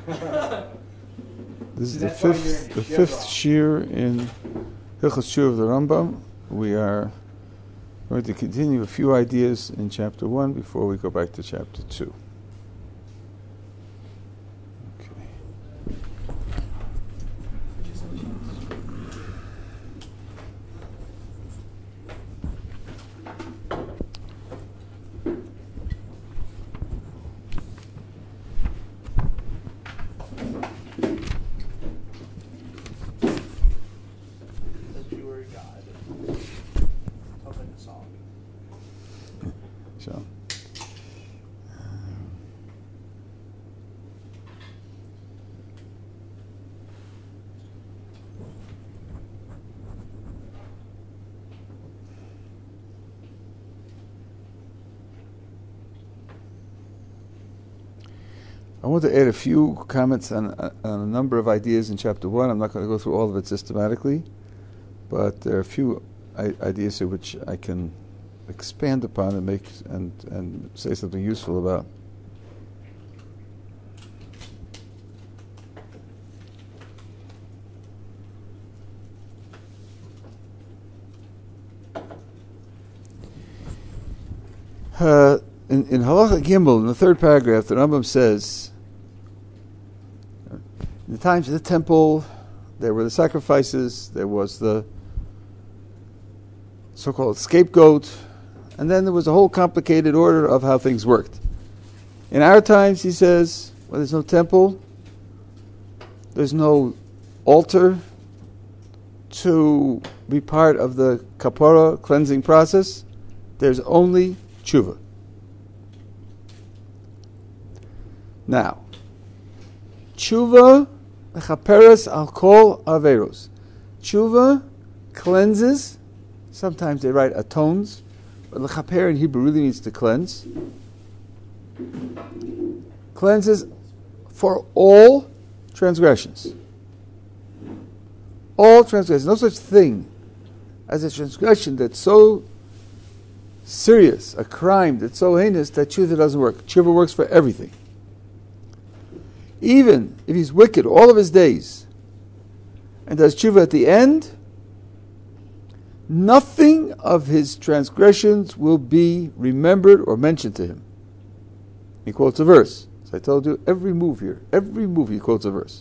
This is the fifth shir in Hilchos Tshuva of the Rambam. We are going to continue a few ideas in chapter 1 before we go back to chapter 2. I want to add a few comments on a number of ideas in chapter 1. I'm not going to go through all of it systematically, but there are a few ideas here which I can expand upon and make and say something useful about. In Halacha Gimel, in the third paragraph, the Rambam says, in the times of the temple, there were the sacrifices, there was the so-called scapegoat, and then there was a whole complicated order of how things worked. In our times, he says, well, there's no temple, there's no altar to be part of the kapara cleansing process, there's only tshuva. Now, tshuva mechaperes al kol averos. Tshuva cleanses. Sometimes they write atones, but lechaper in Hebrew really means to cleanse. Cleanses for all transgressions. All transgressions. No such thing as a transgression that's so serious, a crime that's so heinous that tshuva doesn't work. Tshuva works for everything. Even if he's wicked all of his days and does tshuva at the end, nothing of his transgressions will be remembered or mentioned to him. He quotes a verse. As I told you, every move he quotes a verse.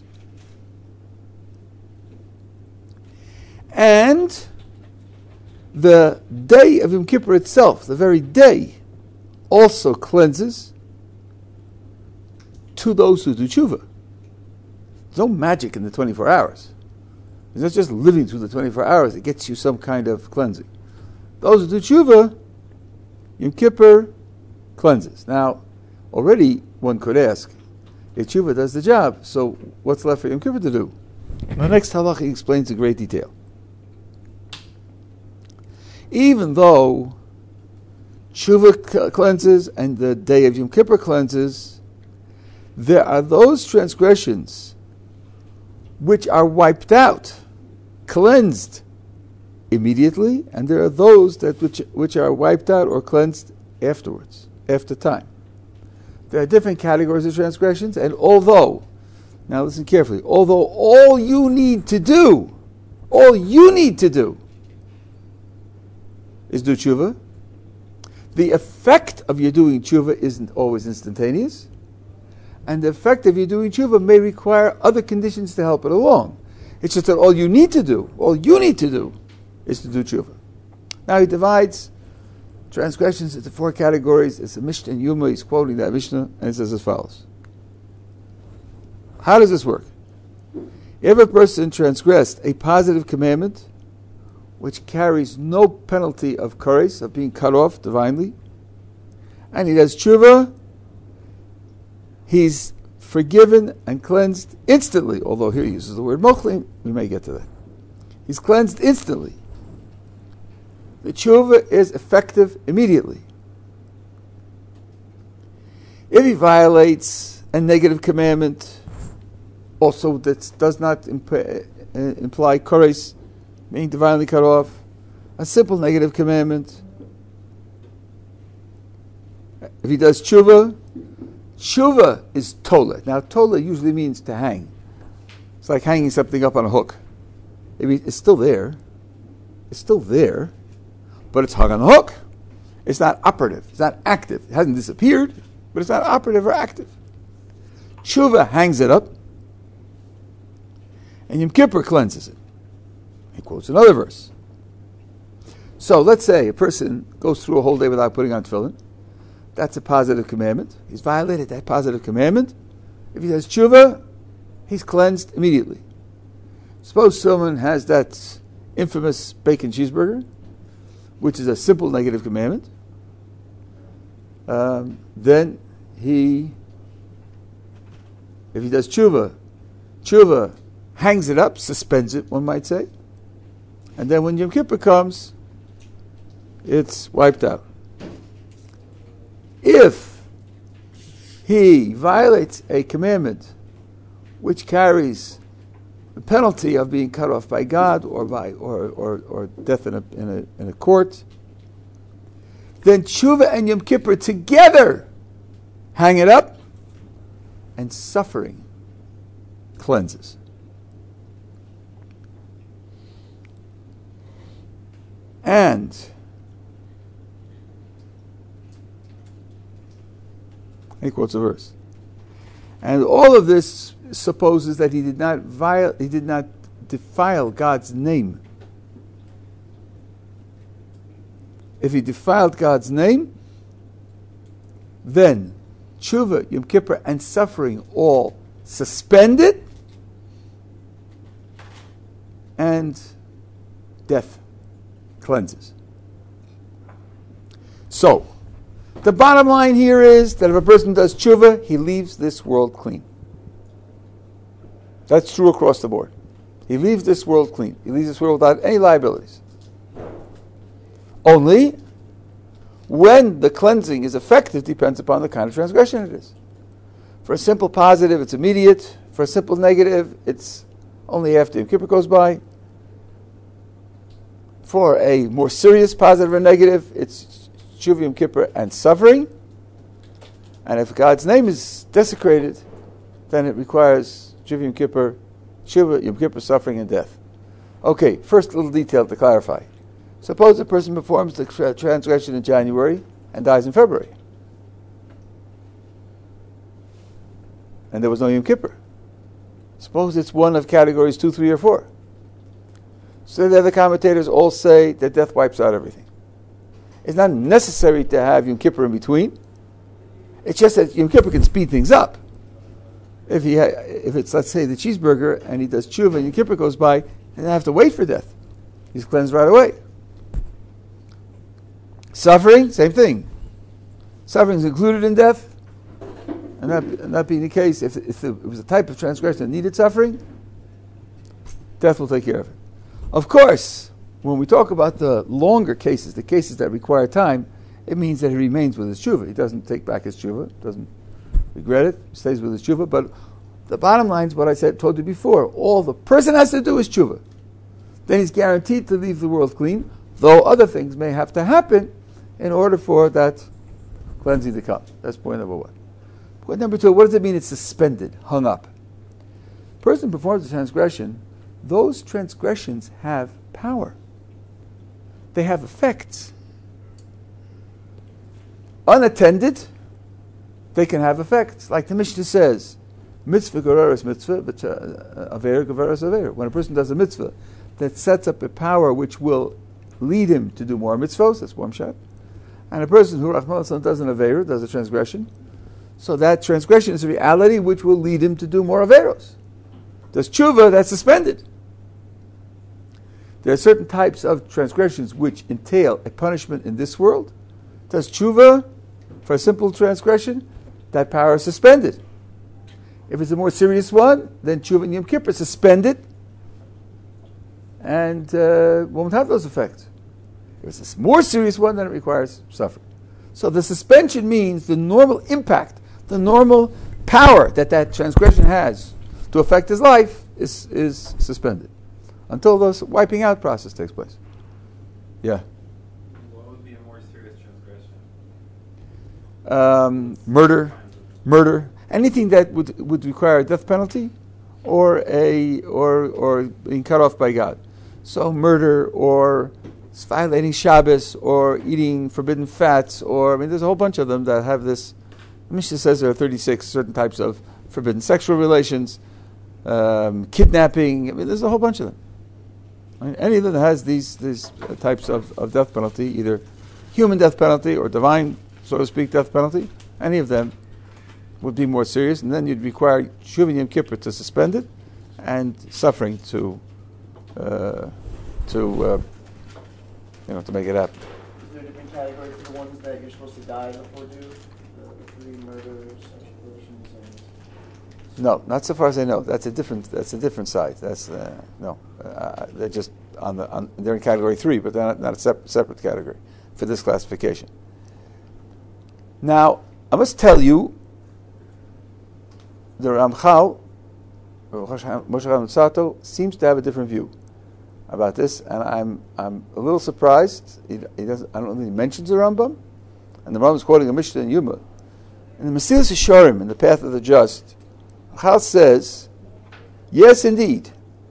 And the day of Yom Kippur itself, the very day, also cleanses to those who do tshuva. There's no magic in the 24 hours. It's not just living through the 24 hours that gets you some kind of cleansing. Those who do tshuva, Yom Kippur cleanses. Now, already one could ask, if tshuva does the job, so what's left for Yom Kippur to do? The next halacha explains in great detail. Even though tshuva cleanses and the day of Yom Kippur cleanses, there are those transgressions which are wiped out, cleansed immediately, and there are those that which are wiped out or cleansed afterwards, after time. There are different categories of transgressions, and although, now listen carefully, although all you need to do is do tshuva, the effect of your doing tshuva isn't always instantaneous, and the effect of your doing tshuva may require other conditions to help it along. It's just that all you need to do is to do tshuva. Now he divides transgressions into 4 categories. It's a Mishnah in Yuma. He's quoting that Mishnah, and it says as follows. How does this work? If a person transgressed a positive commandment, which carries no penalty of kares, of being cut off divinely, and he does tshuva, he's forgiven and cleansed instantly, although here he uses the word mochlim, we may get to that. He's cleansed instantly. The tshuva is effective immediately. If he violates a negative commandment, also that does not imply kares, being divinely cut off, a simple negative commandment, if he does tshuva, Tshuva is tola. Now, tola usually means to hang. It's like hanging something up on a hook. It's still there. It's still there, but it's hung on the hook. It's not operative. It's not active. It hasn't disappeared, but it's not operative or active. Tshuva hangs it up, and Yom Kippur cleanses it. He quotes another verse. So let's say a person goes through a whole day without putting on tefillin. That's a positive commandment. He's violated that positive commandment. If he does tshuva, he's cleansed immediately. Suppose someone has that infamous bacon cheeseburger, which is a simple negative commandment. Then if he does tshuva hangs it up, suspends it, one might say. And then when Yom Kippur comes, it's wiped out. If he violates a commandment which carries the penalty of being cut off by God or death in a court, then tshuva and Yom Kippur together hang it up, and suffering cleanses. And he quotes a verse. And all of this supposes that he did not defile God's name. If he defiled God's name, then tshuva, Yom Kippur, and suffering all suspended, and death cleanses. So, the bottom line here is that if a person does tshuva, he leaves this world clean. That's true across the board. He leaves this world clean. He leaves this world without any liabilities. Only when the cleansing is effective depends upon the kind of transgression it is. For a simple positive, it's immediate. For a simple negative, it's only after Yom Kippur goes by. For a more serious positive or negative, it's tshuva, Yom Kippur, and suffering. And if God's name is desecrated, then it requires tshuva, Yom Kippur, suffering, and death. Okay, first little detail to clarify. Suppose a person performs the transgression in January and dies in February. And there was no Yom Kippur. Suppose it's one of categories 2, 3, or 4. So the other commentators all say that death wipes out everything. It's not necessary to have Yom Kippur in between. It's just that Yom Kippur can speed things up. If it's, let's say, the cheeseburger and he does tshuva and Yom Kippur goes by, he doesn't have to wait for death. He's cleansed right away. Suffering, same thing. Suffering is included in death. And that being the case, if it was a type of transgression that needed suffering, death will take care of it. Of course, when we talk about the longer cases, the cases that require time, it means that he remains with his tshuva. He doesn't take back his tshuva, doesn't regret it, stays with his tshuva. But the bottom line is what I told you before. All the person has to do is tshuva. Then he's guaranteed to leave the world clean, though other things may have to happen in order for that cleansing to come. That's point number one. Point number two, what does it mean it's suspended, hung up? Person performs a transgression, those transgressions have power. They have effects. Unattended, they can have effects. Like the Mishnah says, mitzvah gereres mitzvah, aver gereres aver. When a person does a mitzvah that sets up a power which will lead him to do more mitzvahs, that's one shot. And a person who Rahman does an aver, does a transgression, so that transgression is a reality which will lead him to do more averos. Does tshuva, that's suspended. There are certain types of transgressions which entail a punishment in this world. Does tshuva, for a simple transgression, that power is suspended. If it's a more serious one, then tshuva and Yom Kippur is suspended and won't have those effects. If it's a more serious one, then it requires suffering. So the suspension means the normal impact, the normal power that transgression has to affect his life is suspended until the wiping out process takes place. Yeah. What would be a more serious transgression? Murder, murder, anything that would require a death penalty, or being cut off by God. So murder, or violating Shabbos, or eating forbidden fats, there's a whole bunch of them that have this. The Mishnah says there are 36 certain types of forbidden sexual relations, kidnapping. There's a whole bunch of them. Any of them that has these types of death penalty, either human death penalty or divine, so to speak, death penalty, any of them would be more serious, and then you'd require Shuv Yom Kippur to suspend it, and suffering to make it happen. Is there a different category for the ones that you're supposed to die before due? The 3 murders, sexual relations, and... No, not so far as I know. That's a different side. That's no. They're just they're in category 3, but they're not a separate category for this classification. Now, I must tell you, the Ramchal, Moshe Chaim Sato, seems to have a different view about this, and I'm a little surprised. He doesn't. I don't think he mentions the Rambam, and the Rambam is quoting a Mishnah in Yuma. In the Mesilas Yesharim, in the Path of the Just, Chal says, yes, indeed,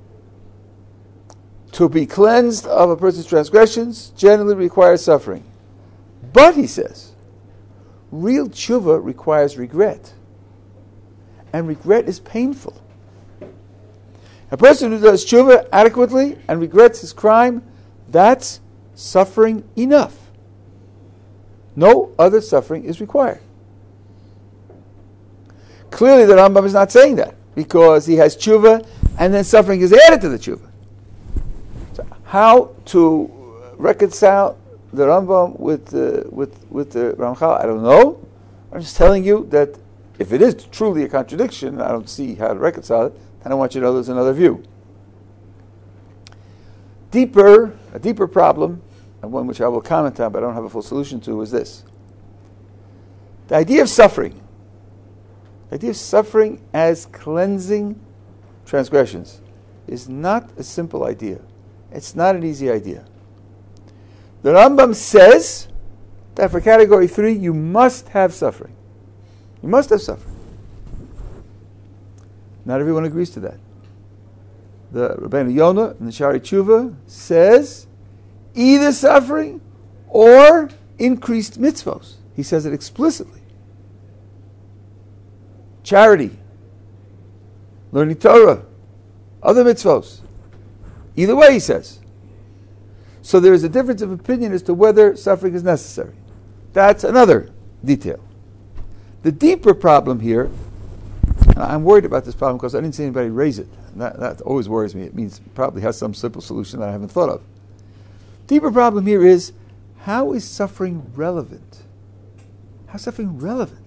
to be cleansed of a person's transgressions generally requires suffering. But, he says, real tshuva requires regret. And regret is painful. A person who does tshuva adequately and regrets his crime, that's suffering enough. No other suffering is required. Clearly the Rambam is not saying that, because he has tshuva and then suffering is added to the tshuva. So how to reconcile the Rambam with the Ramchal, I don't know. I'm just telling you that if it is truly a contradiction, I don't see how to reconcile it, then I want you to know there's another view. A deeper problem, and one which I will comment on but I don't have a full solution to, is this. The idea of suffering as cleansing transgressions is not a simple idea. It's not an easy idea. The Rambam says that for category 3 you must have suffering. You must have suffering. Not everyone agrees to that. The Rabbeinu Yonah in the Shari Tshuva says either suffering or increased mitzvos. He says it explicitly. Charity, learning Torah, other mitzvos. Either way, he says. So there is a difference of opinion as to whether suffering is necessary. That's another detail. The deeper problem here, and I'm worried about this problem because I didn't see anybody raise it. And that always worries me. It means it probably has some simple solution that I haven't thought of. Deeper problem here is, how is suffering relevant? How's suffering relevant?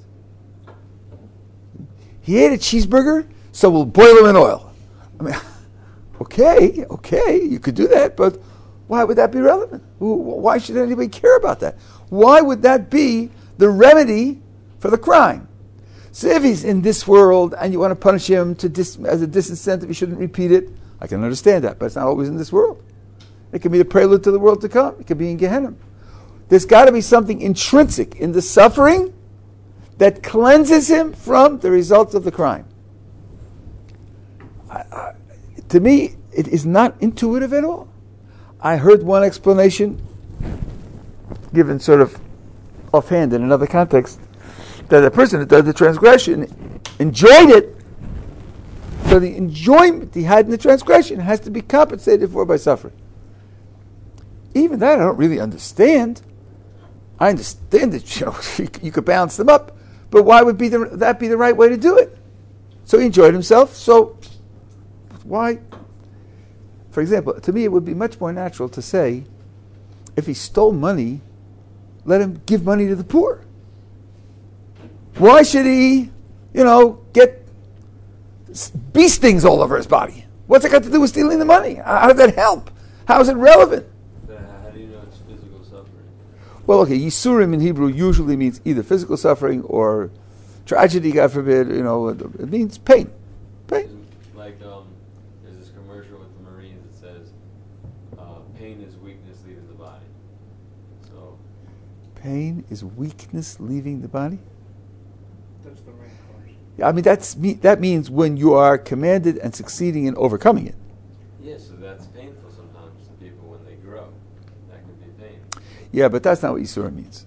He ate a cheeseburger, so we'll boil him in oil. I mean, okay, you could do that, but why would that be relevant? Why should anybody care about that? Why would that be the remedy for the crime? So if he's in this world and you want to punish him as a disincentive, he shouldn't repeat it, I can understand that, but it's not always in this world. It can be the prelude to the world to come. It could be in Gehenna. There's got to be something intrinsic in the suffering that cleanses him from the results of the crime. To me, it is not intuitive at all. I heard one explanation, given sort of offhand in another context, that the person that did the transgression enjoyed it, so the enjoyment he had in the transgression has to be compensated for by suffering. Even that I don't really understand. I understand that you could balance them up, but why would that be the right way to do it? So he enjoyed himself, so why? For example, to me it would be much more natural to say, if he stole money, let him give money to the poor. Why should he, get bee stings all over his body? What's it got to do with stealing the money? How does that help? How is it relevant? How do you know it's physical suffering? Well, okay, Yisurim in Hebrew usually means either physical suffering or tragedy, God forbid, it means pain. Pain. Like, there's this commercial with the Marines that says, pain is weakness leaving the body. So, pain is weakness leaving the body? That's the Marine I mean, that means when you are commanded and succeeding in overcoming it. Yes, so that's painful sometimes to people when they grow. That can be pain. Yeah, but that's not what Yisurim means.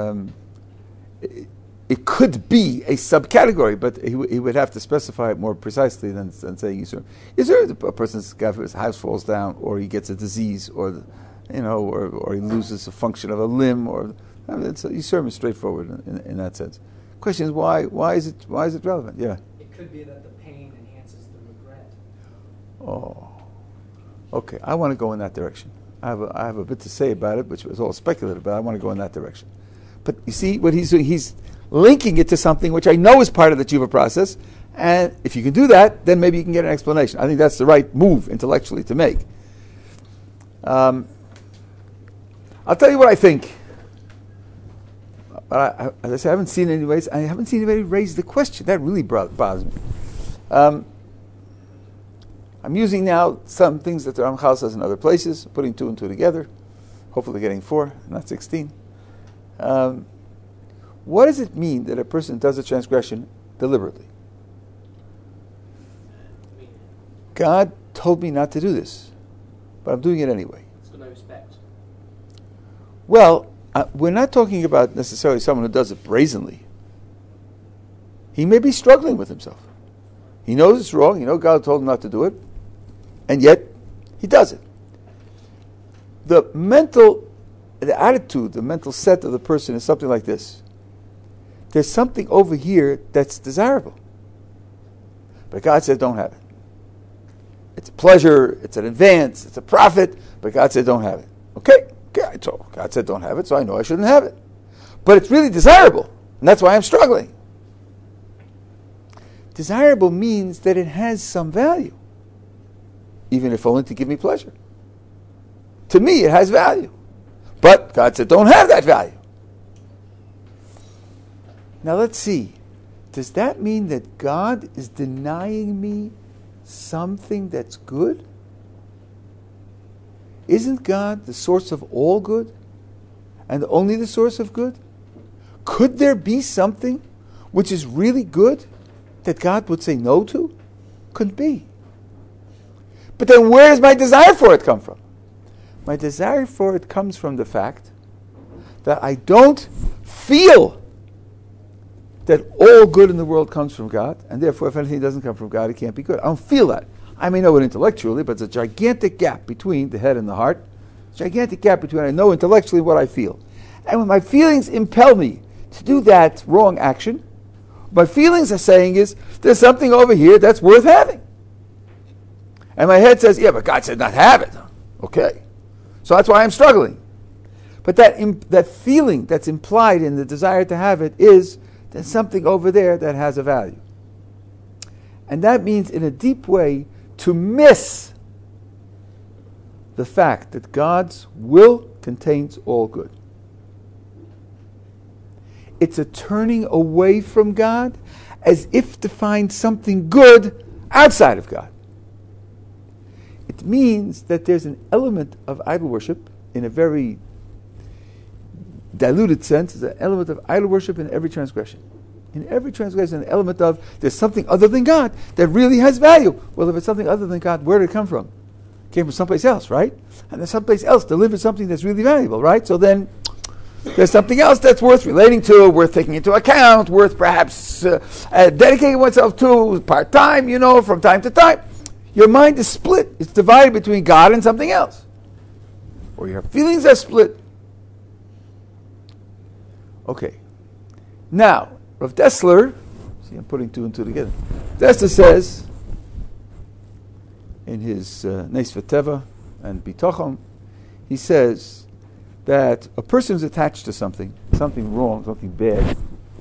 It could be a subcategory, but he would have to specify it more precisely than saying Yisurim. Yisurim, a person's his house falls down, or he gets a disease, or or he loses a function of a limb, or Yisurim is straightforward in that sense. Question is why is it relevant? Yeah. It could be that the pain enhances the regret. Oh, okay. I want to go in that direction. I have a bit to say about it, which was all speculative, but I want to go in that direction. But you see what he's doing? He's linking it to something which I know is part of the tshuva process, and if you can do that, then maybe you can get an explanation. I think that's the right move intellectually to make. I'll tell you what I think. But as I say, I haven't seen anybody raise the question. That really bothers me. I'm using now some things that the Ramchal says in other places, putting 2 and 2 together, hopefully getting 4, not 16. What does it mean that a person does a transgression deliberately? God told me not to do this, but I'm doing it anyway. So no respect. Well, we're not talking about necessarily someone who does it brazenly. He may be struggling with himself. He knows it's wrong. God told him not to do it, and yet he does it. The attitude, the mental set of the person is something like this. There's something over here that's desirable, but God said don't have it. It's a pleasure, it's an advance, it's a profit, but God said don't have it. Okay, God said don't have it, so I know I shouldn't have it. But it's really desirable, and that's why I'm struggling. Desirable means that it has some value, even if only to give me pleasure. To me, it has value. But God said don't have that value. Now let's see. Does that mean that God is denying me something that's good? Isn't God the source of all good? And only the source of good? Could there be something which is really good that God would say no to? Couldn't be. But then where does my desire for it come from? My desire for it comes from the fact that I don't feel that all good in the world comes from God, and therefore if anything doesn't come from God, it can't be good. I don't feel that. I may know it intellectually, but it's a gigantic gap between the head and the heart. It's a gigantic gap between I know intellectually what I feel. And when my feelings impel me to do that wrong action, my feelings are saying is, there's something over here that's worth having. And my head says, yeah, but God said not have it. Okay. So that's why I'm struggling. But that feeling that's implied in the desire to have it is, there's something over there that has a value. And that means, in a deep way, to miss the fact that God's will contains all good. It's a turning away from God as if to find something good outside of God. It means that there's an element of idol worship in a very diluted sense. There's an element of idol worship in every transgression. In every transgression, an element of there's something other than God that really has value. Well, if it's something other than God, where did it come from? It came from someplace else, right? And then someplace else delivered something that's really valuable, right? So then there's something else that's worth relating to, worth taking into account, worth perhaps dedicating oneself to part-time, from time to time. Your mind is split. It's divided between God and something else. Or your feelings are split. Okay. Now, Rav Dessler, see, I'm putting 2 and 2 together. Dessler says, in his Neis V'Teva and Bitochon, he says that a person is attached to something wrong, something bad.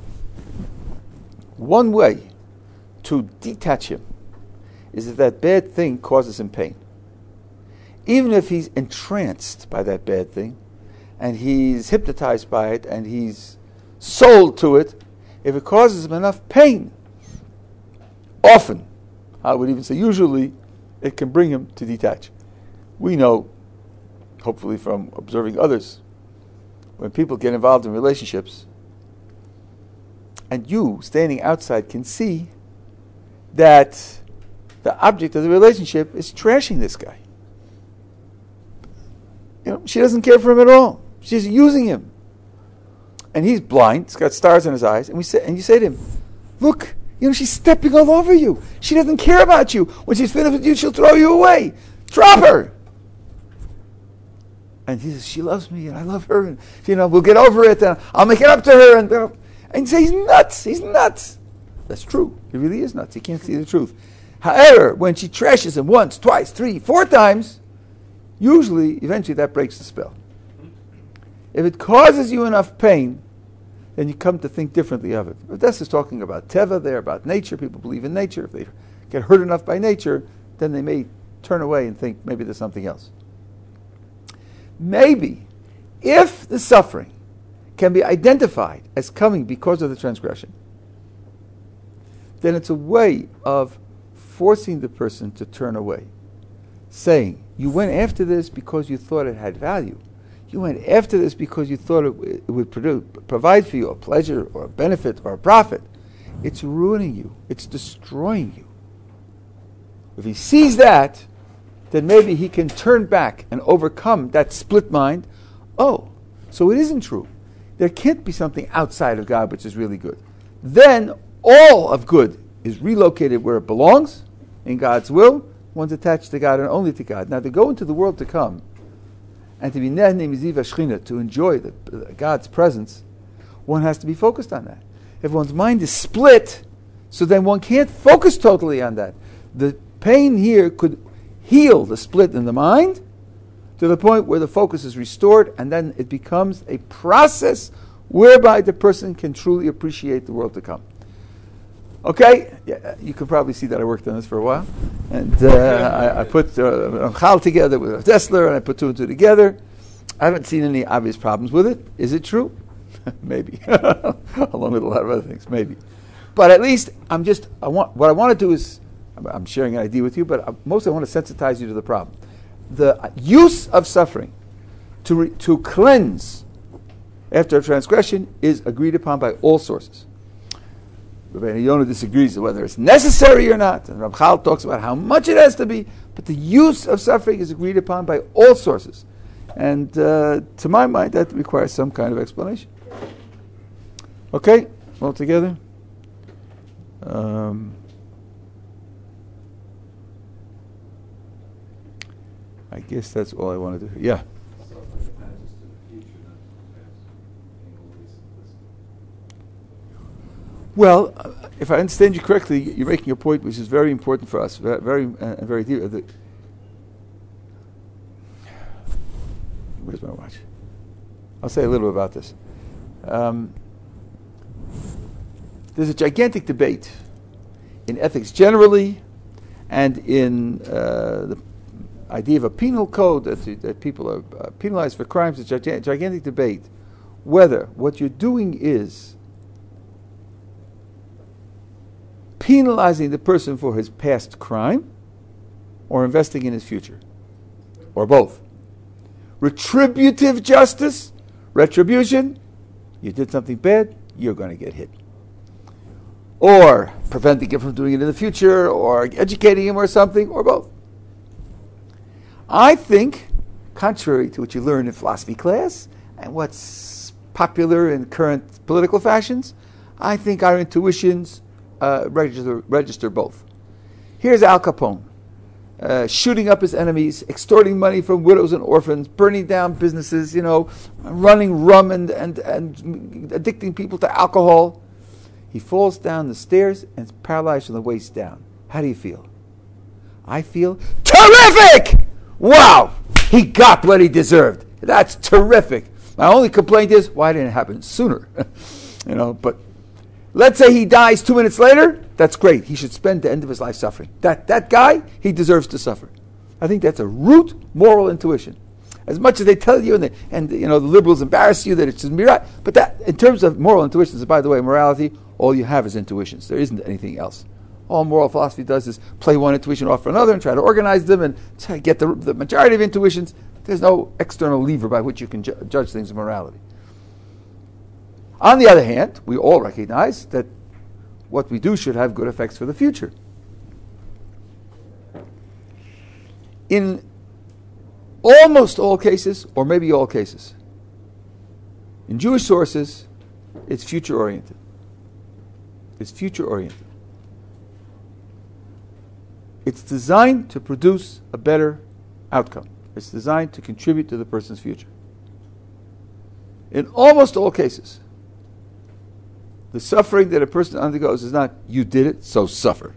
One way to detach him is if that bad thing causes him pain. Even if he's entranced by that bad thing, and he's hypnotized by it, and he's sold to it, if it causes him enough pain, often, I would even say usually, it can bring him to detach. We know, hopefully from observing others, when people get involved in relationships, and you, standing outside, can see that the object of the relationship is trashing this guy. She doesn't care for him at all. She's using him. And he's blind, he's got stars in his eyes, and you say to him, look, she's stepping all over you. She doesn't care about you. When she's finished with you, she'll throw you away. Drop her. And he says, she loves me, and I love her, and we'll get over it, and I'll make it up to her. And you say, he's nuts. He's nuts. That's true. He really is nuts. He can't see the truth. However, when she trashes him once, twice, 3, 4 times, eventually that breaks the spell. If it causes you enough pain, then you come to think differently of it. But this is talking about teva there, about nature. People believe in nature. If they get hurt enough by nature, then they may turn away and think maybe there's something else. Maybe, if the suffering can be identified as coming because of the transgression, then it's a way of forcing the person to turn away, saying, you went after this because you thought it had value. You went after this because you thought it would provide for you a pleasure or a benefit or a profit. It's ruining you. It's destroying you. If he sees that, then maybe he can turn back and overcome that split mind. Oh, so it isn't true. There can't be something outside of God which is really good. Then all of good is relocated where it belongs, in God's will. One's attached to God and only to God. Now, to go into the world to come, and to be nehne miziv hashchina, to enjoy God's presence, one has to be focused on that. If one's mind is split, so then one can't focus totally on that. The pain here could heal the split in the mind to the point where the focus is restored, and then it becomes a process whereby the person can truly appreciate the world to come. Okay, yeah, you can probably see that I worked on this for a while, and I put Ramchal together with Dessler, and I put 2 and 2 together. I haven't seen any obvious problems with it. Is it true? Maybe, along with a lot of other things, maybe. But at least what I want to do is, I'm sharing an idea with you, but mostly I want to sensitize you to the problem. The use of suffering to cleanse after a transgression is agreed upon by all sources. Rabbi Yonah disagrees whether it's necessary or not, and Ramchal talks about how much it has to be, but the use of suffering is agreed upon by all sources. And to my mind, that requires some kind of explanation. Okay, all together? I guess that's all I want to do. Yeah. Well, if I understand you correctly, you're making a point which is very important for us, very deep. Where's my watch? I'll say a little bit about this. There's a gigantic debate in ethics generally, and in the idea of a penal code that people are penalized for crimes. It's a gigantic debate whether what you're doing is penalizing the person for his past crime or investing in his future, or both. Retributive justice, retribution, you did something bad, you're going to get hit. Or preventing him from doing it in the future, or educating him or something, or both. I think, contrary to what you learn in philosophy class, and what's popular in current political fashions, I think our intuitions register both. Here's Al Capone, shooting up his enemies, extorting money from widows and orphans, burning down businesses, running rum and addicting people to alcohol. He falls down the stairs and is paralyzed from the waist down. How do you feel? I feel terrific! Wow! He got what he deserved. That's terrific. My only complaint is, why didn't it happen sooner? But let's say he dies 2 minutes later, that's great. He should spend the end of his life suffering. That guy, he deserves to suffer. I think that's a root moral intuition. As much as they tell you, and the liberals embarrass you that it's mirat, but that, in terms of moral intuitions, by the way, morality, all you have is intuitions. There isn't anything else. All moral philosophy does is play one intuition off for another and try to organize them and try to get the majority of intuitions. There's no external lever by which you can judge things in morality. On the other hand, we all recognize that what we do should have good effects for the future. In almost all cases, or maybe all cases, in Jewish sources, it's future-oriented. It's future-oriented. It's designed to produce a better outcome. It's designed to contribute to the person's future. In almost all cases, the suffering that a person undergoes is not, you did it, so suffer.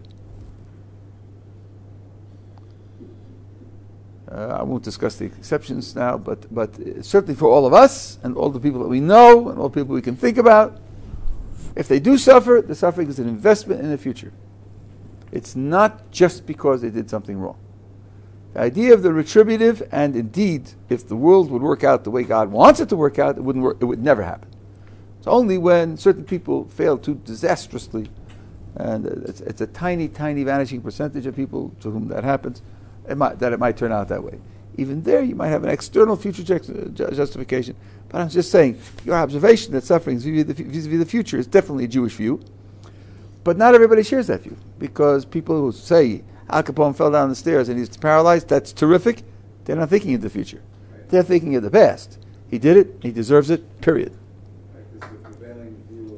I won't discuss the exceptions now, but certainly for all of us and all the people that we know and all the people we can think about, if they do suffer, the suffering is an investment in the future. It's not just because they did something wrong. The idea of the retributive, and indeed, if the world would work out the way God wants it to work out, it wouldn't work. It would never happen. It's only when certain people fail too disastrously, and it's a tiny, tiny vanishing percentage of people to whom that happens, that it might turn out that way. Even there, you might have an external future justification. But I'm just saying, your observation that suffering vis-a-vis the future is definitely a Jewish view. But not everybody shares that view, because people who say Al Capone fell down the stairs and he's paralyzed, that's terrific. They're not thinking of the future. They're thinking of the past. He did it, he deserves it, period. Because the prevailing view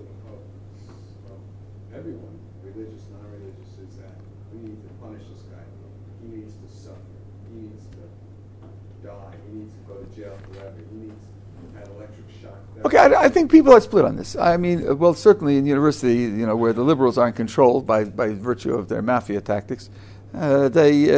of everyone, religious, non-religious, is that we need to punish this guy. He needs to suffer. He needs to die. He needs to go to jail forever. He needs to have electric shock. Okay, I think people are split on this. I mean, well, certainly in university, where the liberals aren't controlled by virtue of their mafia tactics, they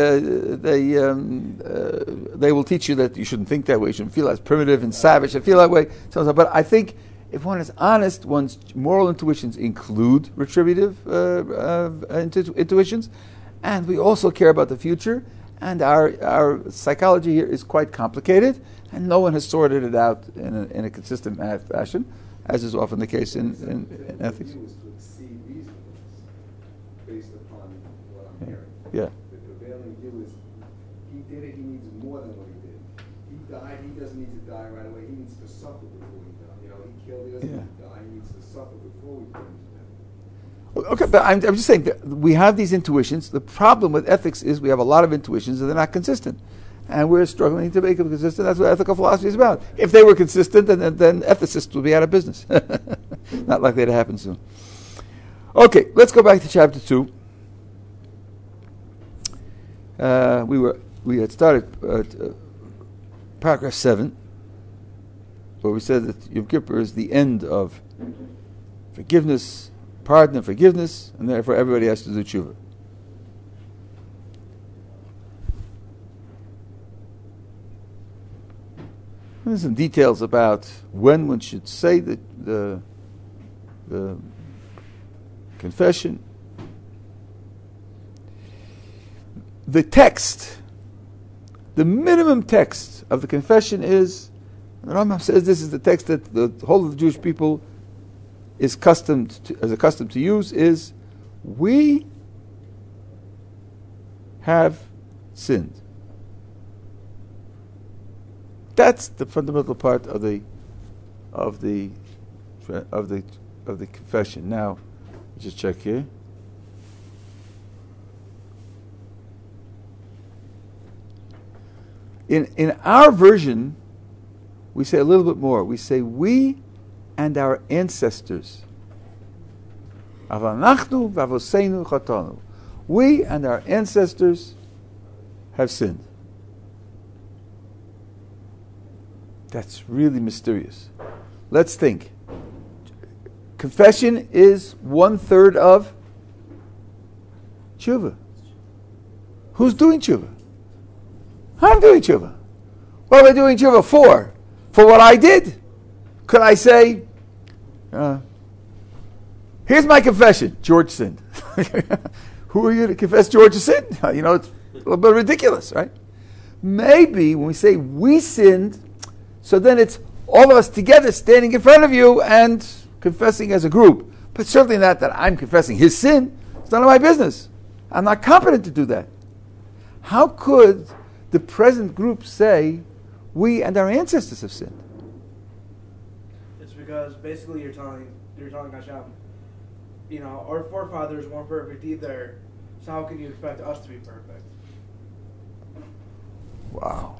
will teach you that you shouldn't think that way, you shouldn't feel as primitive and savage, and feel that way. But I think if one is honest, one's moral intuitions include retributive intuitions, and we also care about the future. And our psychology here is quite complicated, and no one has sorted it out in a consistent fashion, as is often the case in ethics. The view is to exceed reasonableness based upon what I'm hearing. Yeah. The prevailing view is he did it, he needs more than what he did. He died, he doesn't need to die right away, he needs to suffer before he dies. He killed, he doesn't need to die, he needs to suffer before we put him to death. Okay, but I'm just saying that we have these intuitions. The problem with ethics is we have a lot of intuitions and they're not consistent. And we're struggling to make them consistent. That's what ethical philosophy is about. If they were consistent, then ethicists would be out of business. Not likely to happen soon. Okay, let's go back to chapter 2. We had started paragraph 7, where we said that Yom Kippur is the end of forgiveness, pardon and forgiveness, and therefore everybody has to do tshuva. There's some details about when one should say the confession. The text, the minimum text of the confession is, the Rambam says this is the text that the whole of the Jewish people is accustomed to use, is, we have sinned. That's the fundamental part of the confession. Now, just check here. In our version, we say a little bit more. We say we and our ancestors. Avanachnu v'avoseinu chatanu. We and our ancestors have sinned. That's really mysterious. Let's think. Confession is 1/3 of tshuva. Who's doing tshuva? I'm doing tshuva. What am I doing tshuva for? For what I did? Could I say, here's my confession, George sinned. Who are you to confess George's sin? It's a little bit ridiculous, right? Maybe when we say we sinned, so then it's all of us together standing in front of you and confessing as a group. But certainly not that I'm confessing his sin. It's none of my business. I'm not competent to do that. How could the present group say, we and our ancestors have sinned? It's because basically you're telling Hashem, our forefathers weren't perfect either, so how can you expect us to be perfect? Wow.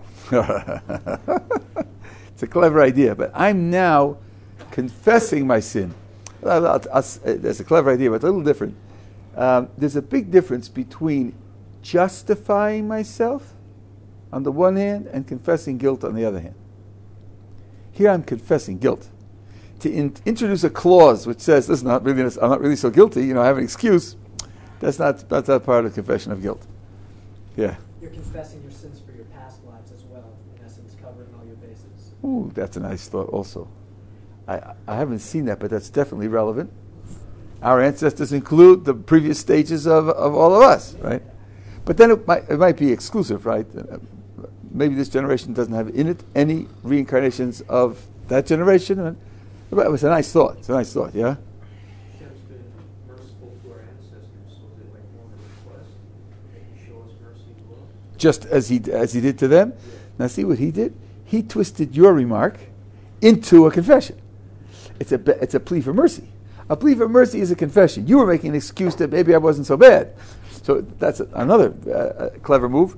It's a clever idea, but I'm now confessing my sin. That's a clever idea, but it's a little different. There's a big difference between justifying myself on the one hand and confessing guilt on the other hand. Here I'm confessing guilt. To introduce a clause which says, listen, I'm not really so guilty, I have an excuse, that's not part of the confession of guilt. Yeah. You're confessing your sins for your past lives as well, in essence, covering all your bases. Ooh, that's a nice thought also. I haven't seen that, but that's definitely relevant. Our ancestors include the previous stages of all of us, right? But then it might be exclusive, right? Maybe this generation doesn't have in it any reincarnations of that generation. But it was a nice thought. It's a nice thought, yeah? Hashem's been merciful to our ancestors, so they like more of a request that He show us mercy as well. Just as he did to them. Yeah. Now see what he did? He twisted your remark into a confession. It's a plea for mercy. A plea for mercy is a confession. You were making an excuse that maybe I wasn't so bad. So that's another clever move.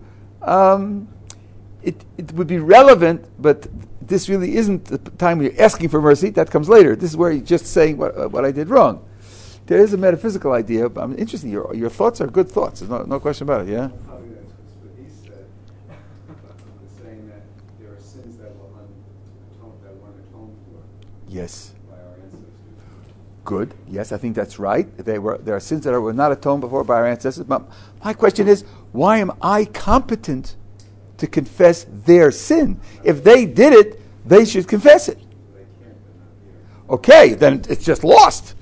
It would be relevant, but this really isn't the time when you're asking for mercy. That comes later. This is where you're just saying what I did wrong. There is a metaphysical idea. But I'm interested. Your thoughts are good thoughts. There's no question about it. Yeah. Probably that's what he said. Saying that there are sins that weren't atoned for Yes. by our ancestors. Good. Yes, I think that's right. There are sins that were not atoned before by our ancestors. But my question is, why am I competent to confess their sin? If they did it, they should confess it. They can't, they're not here. Okay, then it's just lost.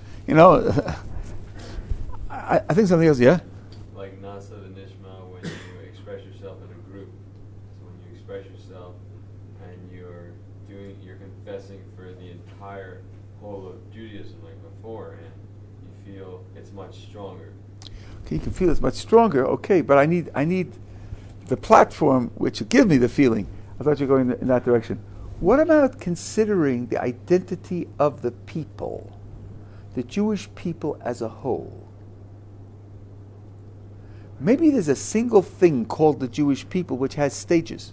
I think something else, yeah? Like Nasa the Nishma, when you express yourself in a group. So when you express yourself and you're confessing for the entire whole of Judaism, like beforehand, you feel it's much stronger. Okay, you can feel it's much stronger. Okay, but I need the platform which will give me the feeling. I thought you were going in that direction. What about considering the identity of the people, the Jewish people as a whole? Maybe there's a single thing called the Jewish people which has stages.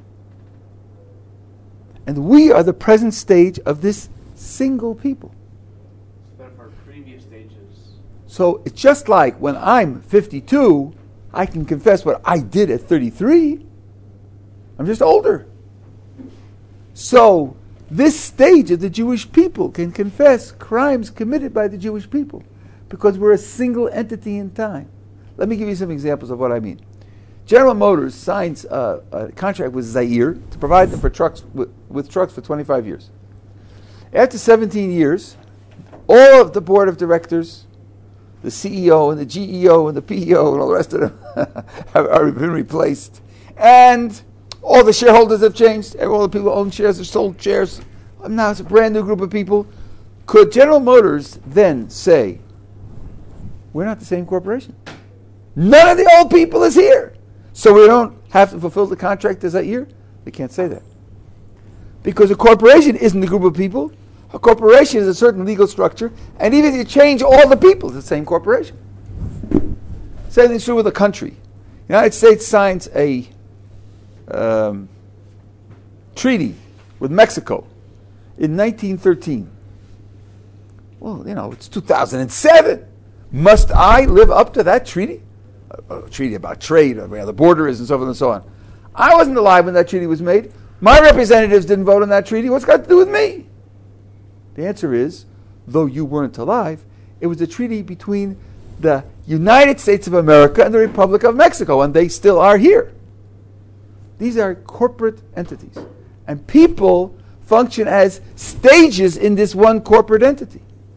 And we are the present stage of this single people. But if our previous stages, So it's just like when I'm 52, I can confess what I did at 33. I'm just older. So this stage of the Jewish people can confess crimes committed by the Jewish people because we're a single entity in time. Let me give you some examples of what I mean. General Motors signs a contract with Zaire to provide them for trucks with trucks for 25 years. After 17 years, all of the board of directors, the CEO and the GEO and the PEO and all the rest of them have been replaced. And all the shareholders have changed. All the people who own shares have sold shares. Now it's a brand new group of people. Could General Motors then say, we're not the same corporation? None of the old people is here. So we don't have to fulfill the contract as that year? They can't say that. Because a corporation isn't a group of people. A corporation is a certain legal structure. And even if you change all the people, it's the same corporation. Same thing's true with a country. The United States signs a treaty with Mexico in 1913. Well, it's 2007. Must I live up to that treaty? A treaty about trade, or where the border is, and so forth and so on. I wasn't alive when that treaty was made. My representatives didn't vote on that treaty. What's it got to do with me? The answer is, though you weren't alive, it was a treaty between the United States of America and the Republic of Mexico, and they still are here. These are corporate entities. And people function as stages in this one corporate entity.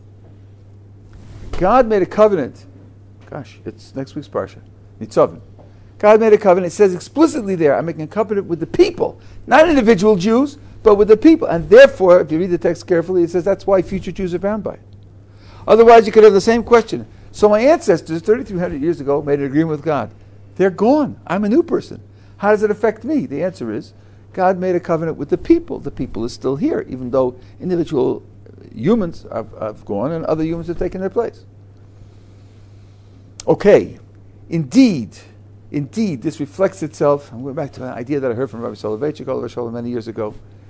God made a covenant. Gosh, it's next week's parsha. Nitzavim. God made a covenant. It says explicitly there, I'm making a covenant with the people. Not individual Jews, but with the people. And therefore, if you read the text carefully, it says that's why future Jews are bound by it. Otherwise, you could have the same question. So my ancestors, 3,300 years ago, made an agreement with God. They're gone. I'm a new person. How does it affect me? The answer is, God made a covenant with the people. The people is still here, even though individual humans have gone and other humans have taken their place. Okay, indeed, indeed, this reflects itself. I'm going back to an idea that I heard from Rabbi Soloveitchik all over many years ago.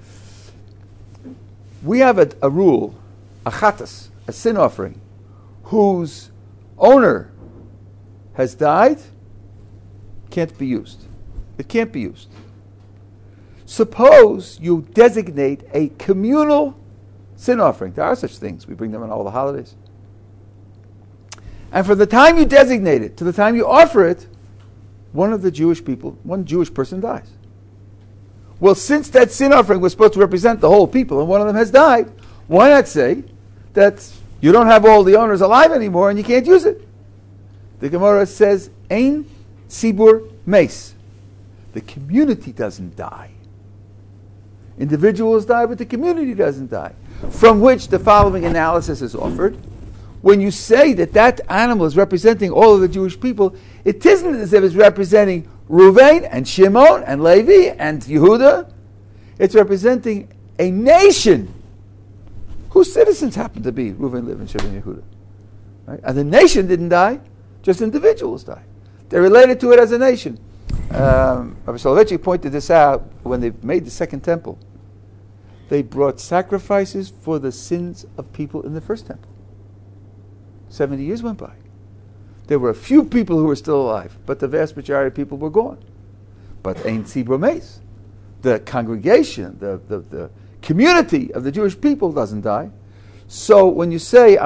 We have a rule, a chatas, a sin offering, whose owner has died, can't be used. It can't be used. Suppose you designate a communal sin offering. There are such things. We bring them on all the holidays. And from the time you designate it to the time you offer it, one Jewish person dies. Well, since that sin offering was supposed to represent the whole people and one of them has died, why not say that you don't have all the owners alive anymore and you can't use it? The Gemara says, Ein Tzibur Meis. The community doesn't die. Individuals die, but the community doesn't die. From which the following analysis is offered. When you say that that animal is representing all of the Jewish people, it isn't as if it's representing Reuven and Shimon and Levi and Yehuda. It's representing a nation whose citizens happen to be Reuven, Levi, and Shimon and Yehuda. Right? And the nation didn't die, just individuals died. They're related to it as a nation. Rabbi Soloveitchik pointed this out when they made the second temple. They brought sacrifices for the sins of people in the first temple. 70 years went by. There were a few people who were still alive, but the vast majority of people were gone. But Ein Tzibur Meis, the congregation, the community of the Jewish people doesn't die. So when you say,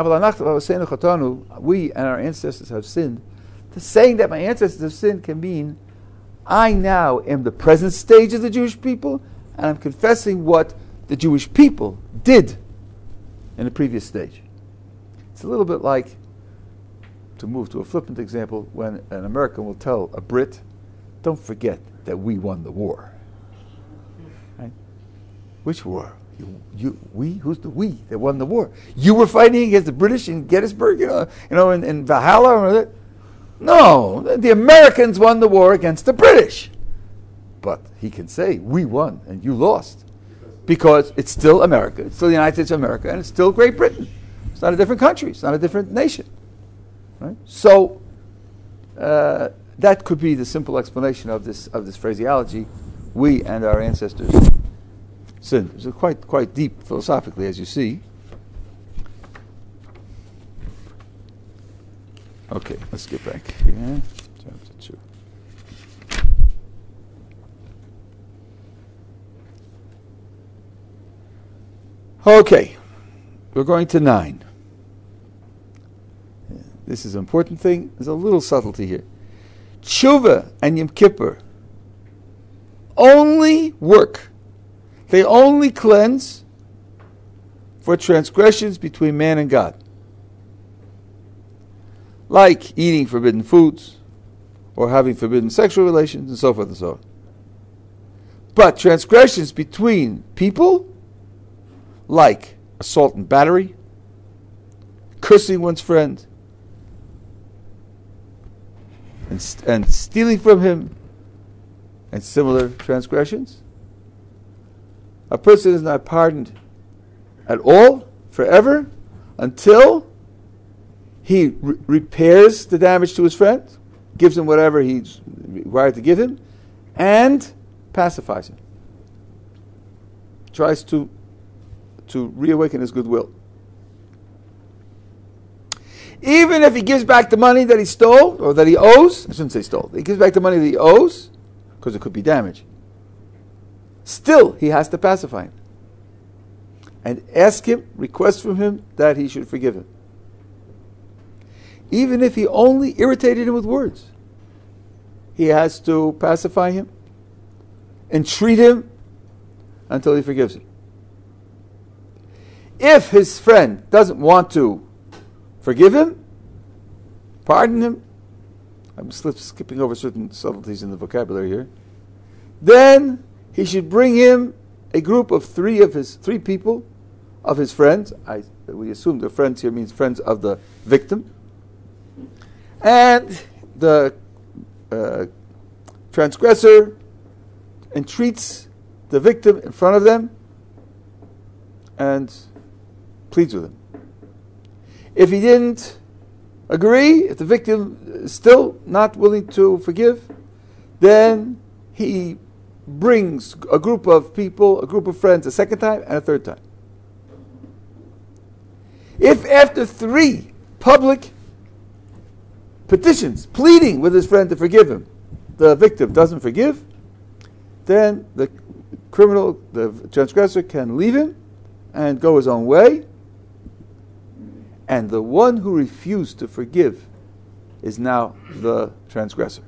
we and our ancestors have sinned, the saying that my ancestors have sinned can mean, I now am the present stage of the Jewish people, and I'm confessing what the Jewish people did in the previous stage. It's a little bit like, to move to a flippant example, when an American will tell a Brit, don't forget that we won the war. Right? Which war? We? Who's the we that won the war? You were fighting against the British in Gettysburg, in Valhalla? Or no, the Americans won the war against the British. But he can say, we won and you lost. Because it's still America. It's still the United States of America, and it's still Great Britain. It's not a different country. It's not a different nation. Right? So that could be the simple explanation of this phraseology. We and our ancestors sinned. It's quite deep philosophically, as you see. Okay, let's get back here. Chapter 2. Okay, we're going to 9. This is an important thing. There's a little subtlety here. Tshuva and Yom Kippur only work. They only cleanse for transgressions between man and God. Like eating forbidden foods or having forbidden sexual relations and so forth and so on. But transgressions between people, like assault and battery, cursing one's friend, and stealing from him, and similar transgressions, a person is not pardoned at all, forever, until he repairs the damage to his friend, gives him whatever he's required to give him, and pacifies him. Tries to reawaken his goodwill. Even if he gives back the money that he stole, or that he owes, I shouldn't say stole, he gives back the money that he owes, because it could be damage, still he has to pacify him. And ask him, request from him that he should forgive him. Even if he only irritated him with words, he has to pacify him, entreat him until he forgives him. If his friend doesn't want to forgive him, pardon him, I'm skipping over certain subtleties in the vocabulary here, then he should bring him a group of three people, of his friends. We assume the friends here means friends of the victim. And the transgressor entreats the victim in front of them and pleads with him. If he didn't agree, if the victim is still not willing to forgive, then he brings a group of people, a group of friends, a second time and a third time. If after 3 public petitions, pleading with his friend to forgive him, the victim doesn't forgive, then the criminal, the transgressor, can leave him and go his own way, and the one who refused to forgive is now the transgressor.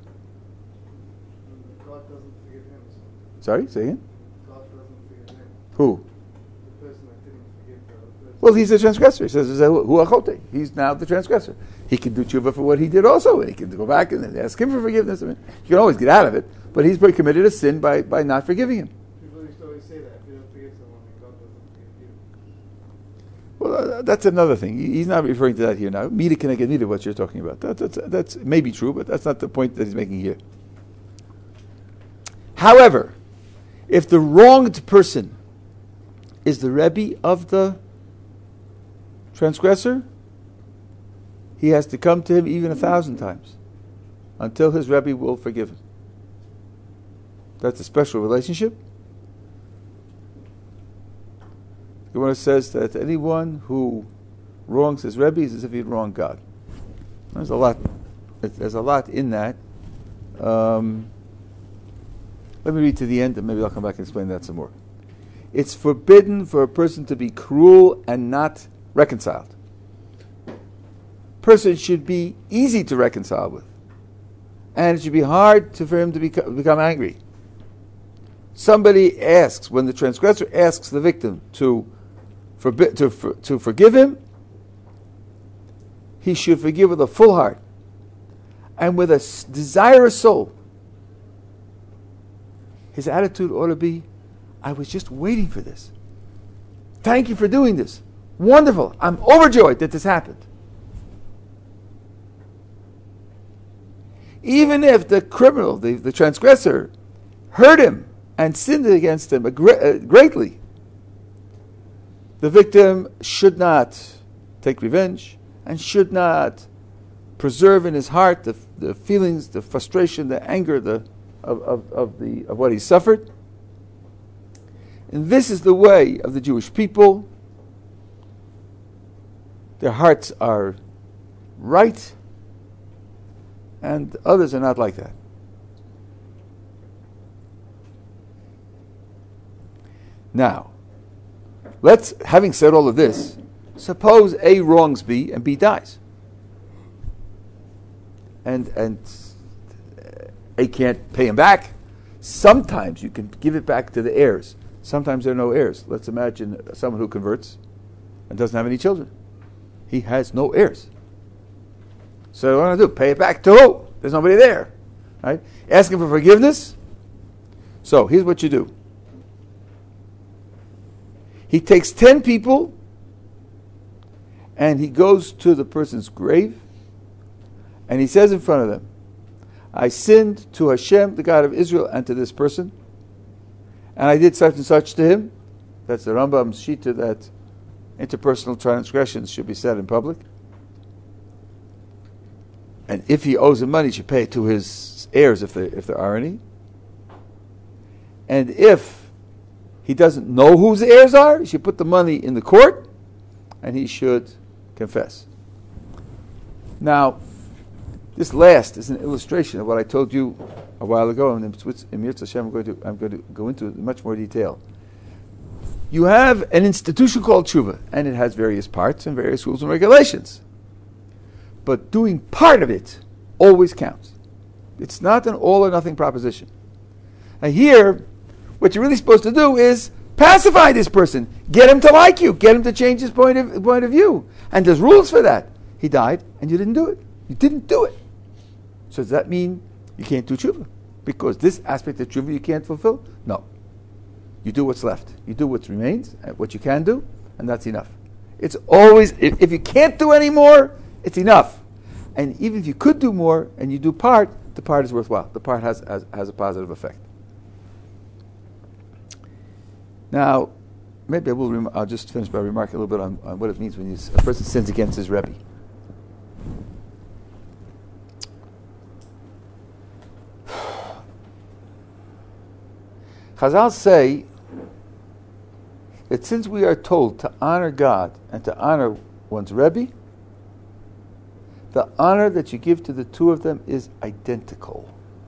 God doesn't forgive him. Sorry, say again? God doesn't forgive him. Who? The person that didn't forgive the other person. Well, he's the transgressor. He says, "Hu achote." He's now the transgressor. He can do tshuva for what he did also, and he can go back and ask him for forgiveness. I mean, you can always get out of it, but he's committed a sin by not forgiving him. People used to always say that if you don't forgive someone, then God doesn't forgive you. Well, that's another thing. He's not referring to that here now. Mida connected mida, what you're talking about. That's maybe true, but that's not the point that he's making here. However, if the wronged person is the Rebbe of the transgressor, he has to come to him even 1,000 times until his Rebbe will forgive him. That's a special relationship. The Gemara says that anyone who wrongs his Rebbe is as if he'd wronged God. There's a lot in that. Let me read to the end, and maybe I'll come back and explain that some more. It's forbidden for a person to be cruel and not reconciled. Person should be easy to reconcile with, and it should be hard for him to become angry. Somebody asks, when the transgressor asks the victim to forgive him, he should forgive with a full heart and with a desirous soul. His attitude ought to be, I was just waiting for this. Thank you for doing this. Wonderful. I'm overjoyed that this happened. Even if the criminal, the transgressor, hurt him and sinned against him greatly, the victim should not take revenge and should not preserve in his heart the feelings, the frustration, the anger, of what he suffered. And this is the way of the Jewish people. Their hearts are right, and others are not like that. Now, having said all of this, suppose A wrongs B and B dies. And A can't pay him back. Sometimes you can give it back to the heirs. Sometimes there are no heirs. Let's imagine someone who converts and doesn't have any children. He has no heirs. So what do I do? Pay it back to who? There's nobody there. Right? Asking for forgiveness. So here's what you do. He takes 10 people and he goes to the person's grave and he says in front of them, I sinned to Hashem, the God of Israel, and to this person, and I did such and such to him. That's the Rambam's shita that interpersonal transgressions should be said in public. And if he owes him money, he should pay it to his heirs if there are any. And if he doesn't know whose the heirs are, he should put the money in the court and he should confess. Now, this last is an illustration of what I told you a while ago, and in Mirz Hashem I'm going to go into much more detail. You have an institution called tshuva, and it has various parts and various rules and regulations. But doing part of it always counts. It's not an all or nothing proposition. And here, what you're really supposed to do is pacify this person, get him to like you, get him to change his point of view. And there's rules for that. He died, and you didn't do it. You didn't do it. So does that mean you can't do tshuva? Because this aspect of tshuva you can't fulfill? No. You do what's left. You do what remains, what you can do, and that's enough. It's always, if you can't do any more, it's enough. And even if you could do more and you do part, the part is worthwhile. The part has a positive effect. Now, maybe I'll just finish by remarking a little bit on what it means when a person sins against his Rebbe. Chazal say that since we are told to honor God and to honor one's Rebbe, the honor that you give to the two of them is identical.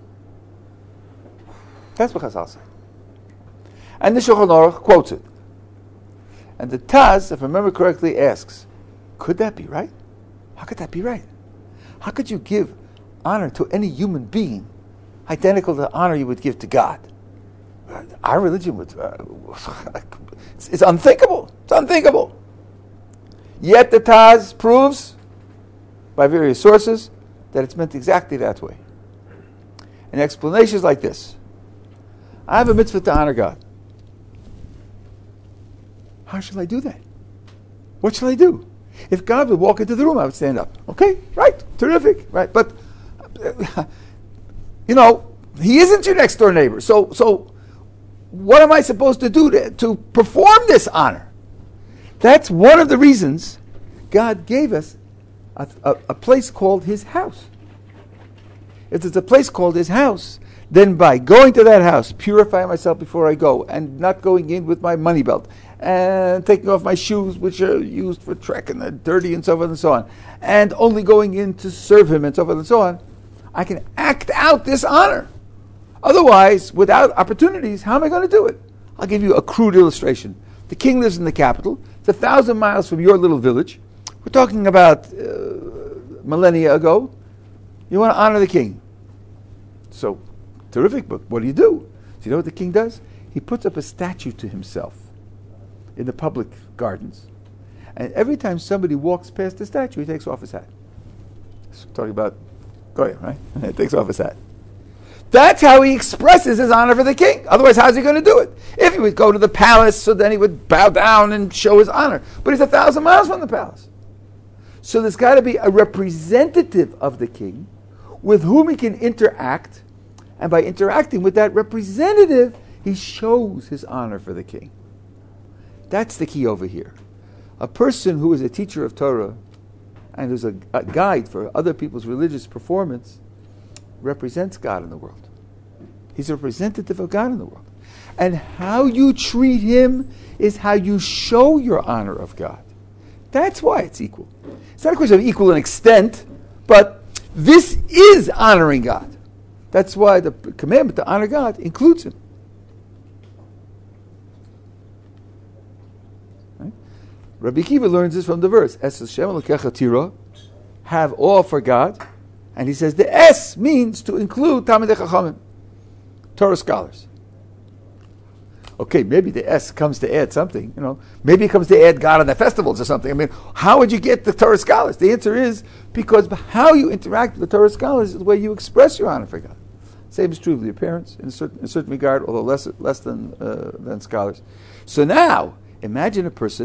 That's what Chazal say. And the Shulchan Aruch quotes it. And the Taz, if I remember correctly, asks, could that be right? How could that be right? How could you give honor to any human being identical to the honor you would give to God? Our religion would... it's unthinkable. It's unthinkable. Yet the Taz proves, by various sources, that it's meant exactly that way. And the explanation is like this. I have a mitzvah to honor God. How shall I do that? What shall I do? If God would walk into the room, I would stand up. Okay, right, terrific, right. But, he isn't your next door neighbor. So what am I supposed to do to perform this honor? That's one of the reasons God gave us a place called His house. If there's a place called His house, then by going to that house, purifying myself before I go, and not going in with my money belt, and taking off my shoes, which are used for trek and they're dirty and so forth and so on, and only going in to serve Him and so forth and so on, I can act out this honor. Otherwise, without opportunities, how am I going to do it? I'll give you a crude illustration. The king lives in the capital. It's 1,000 miles from your little village. We're talking about millennia ago. You want to honor the king. So, terrific, but what do? Do you know what the king does? He puts up a statue to himself in the public gardens. And every time somebody walks past the statue, he takes off his hat. So talking about Goya, right? He takes off his hat. That's how he expresses his honor for the king. Otherwise, how's he going to do it? If he would go to the palace, so then he would bow down and show his honor. But he's 1,000 miles from the palace. So there's got to be a representative of the king with whom he can interact. And by interacting with that representative, he shows his honor for the king. That's the key over here. A person who is a teacher of Torah and who's a guide for other people's religious performance represents God in the world. He's a representative of God in the world. And how you treat him is how you show your honor of God. That's why it's equal. It's not a question of equal in extent, but this is honoring God. That's why the commandment to honor God includes him. Right? Rabbi Akiva learns this from the verse, Es Hashem Elokecha Tira, have awe for God. And he says the S means to include Talmidei Chachamim, Torah scholars. Okay, maybe the S comes to add something, Maybe it comes to add God on the festivals or something. I mean, how would you get the Torah scholars? The answer is because how you interact with the Torah scholars is the way you express your honor for God. Same is true of your parents in a certain regard, although less than scholars. So now, imagine a person